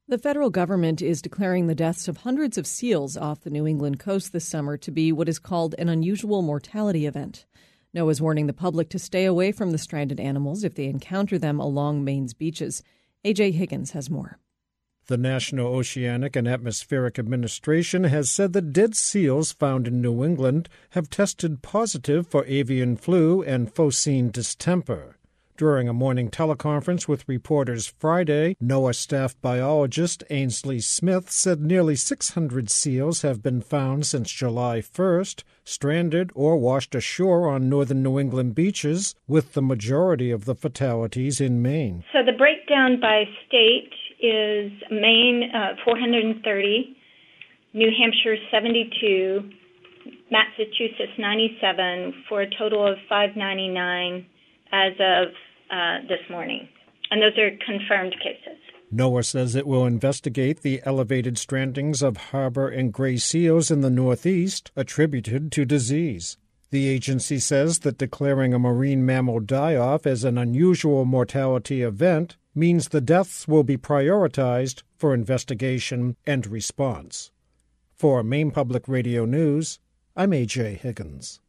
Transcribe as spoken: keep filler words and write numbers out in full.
The federal government is declaring the deaths of hundreds of seals off the New England coast this summer to be what is called an unusual mortality event. NOAA is warning the public to stay away from the stranded animals if they encounter them along Maine's beaches. A J Higgins has more. The National Oceanic and Atmospheric Administration has said the dead seals found in New England have tested positive for avian flu and phocine distemper. During a morning teleconference with reporters Friday, NOAA staff biologist Ainsley Smith said nearly six hundred seals have been found since July first, stranded or washed ashore on northern New England beaches, with the majority of the fatalities in Maine. So the breakdown by state is Maine, uh, four hundred thirty, New Hampshire, seventy-two, Massachusetts, ninety-seven, for a total of five ninety-nine as of uh, this morning. And those are confirmed cases. NOAA says it will investigate the elevated strandings of harbor and gray seals in the Northeast attributed to disease. The agency says that declaring a marine mammal die-off as an unusual mortality event means the deaths will be prioritized for investigation and response. For Maine Public Radio News, I'm A J Higgins.